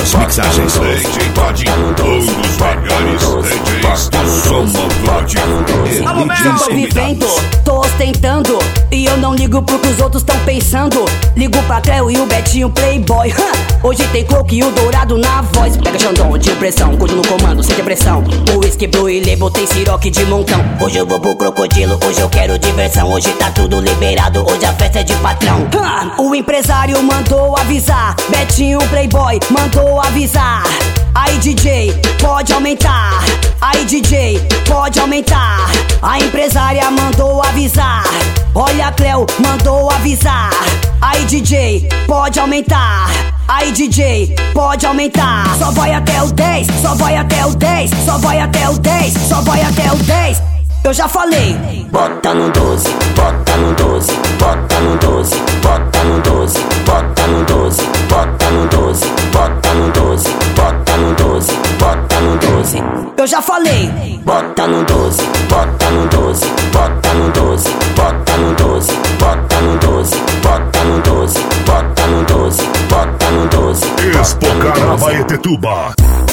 das mixagens. DJ Todinho, um dos melhores DJs do som automotivo. Alô, eu tô vivendo, tô ostentando, e eu não ligo pro que os outros tão pensando. Ligo pra Cleo e o Betinho Playboy. Hoje tem Coke e o Dourado na voz. Pega Xandão de pressão, Cujo no comando, sem depressão. O Whisky Blue e Label tem siroque de montão. Hoje eu vou pro crocodilo, hoje eu quero diversão. Hoje tá tudo liberado, hoje a festa é de patrão. O empresário mandou avisar, Betinho Playboy mandou avisar. Aí DJ, pode aumentar. Aí DJ, pode aumentar. A empresária mandou avisar. Olha a Cleo, mandou avisar. Aí DJ, pode aumentar. Aí DJ, pode aumentar. Só vai até o 10, só vai até o 10, só vai até o 10, só vai até o 10. Eu já falei. Bota no 12, bota no 12, bota no 12, bota no 12, bota no 12, bota no 12, bota no 12, bota no 12, bota no 12. Eu já falei. Bota no 12, bota no 12, bota no 12, bota no 12, bota no 12, bota no 12, bota no 12, bota no 12. Expo Carnaval Etetuba.